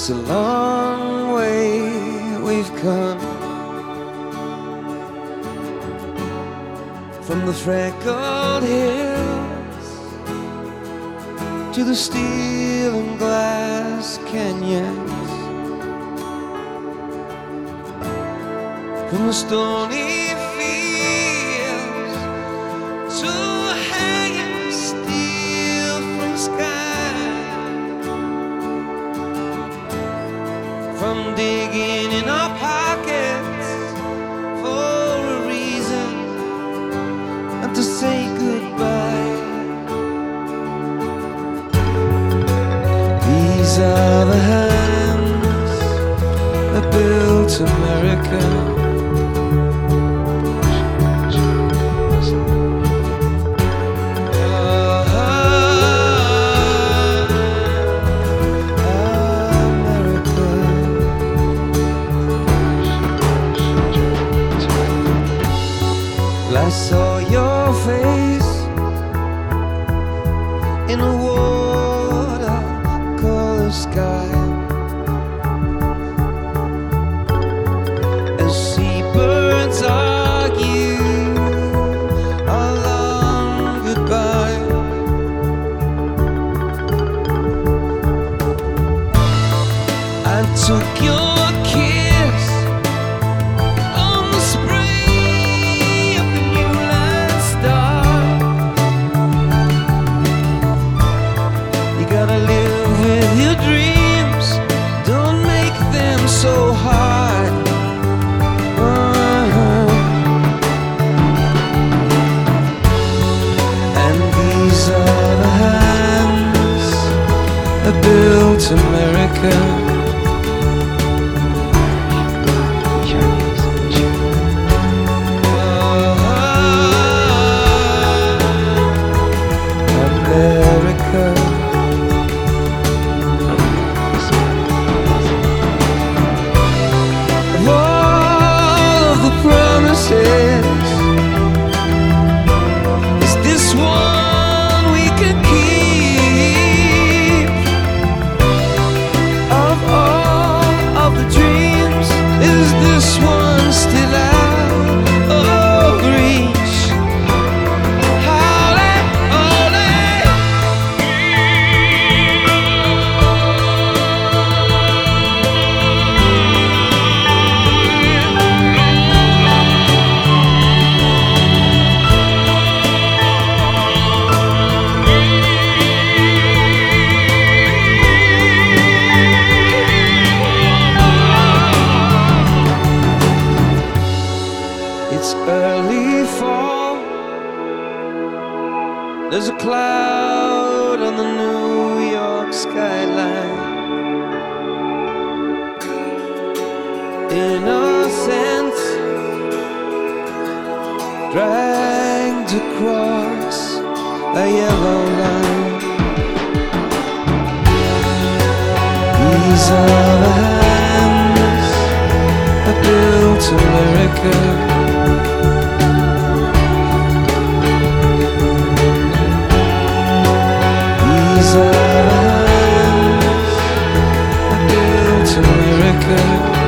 It's a long way we've come from the freckled hills to the steel and glass canyons, from the stony fields to hanging steel from the sky, from digging in our pockets for a reason and to say goodbye. These are the hands that built America. I saw your face in a watercolor sky, as seabirds argue a long goodbye. I took your kiss on the spray of the Newland Star. You gotta live with your dreams, don't make them so hard. And these are the hands that built America. Is this one we can keep? Of all of the dreams, is this one still out of reach? Howley, it's early fall. There's a cloud on the New York skyline. Innocence dragged across a yellow line. These are the hands that built America. These are the hands that built America.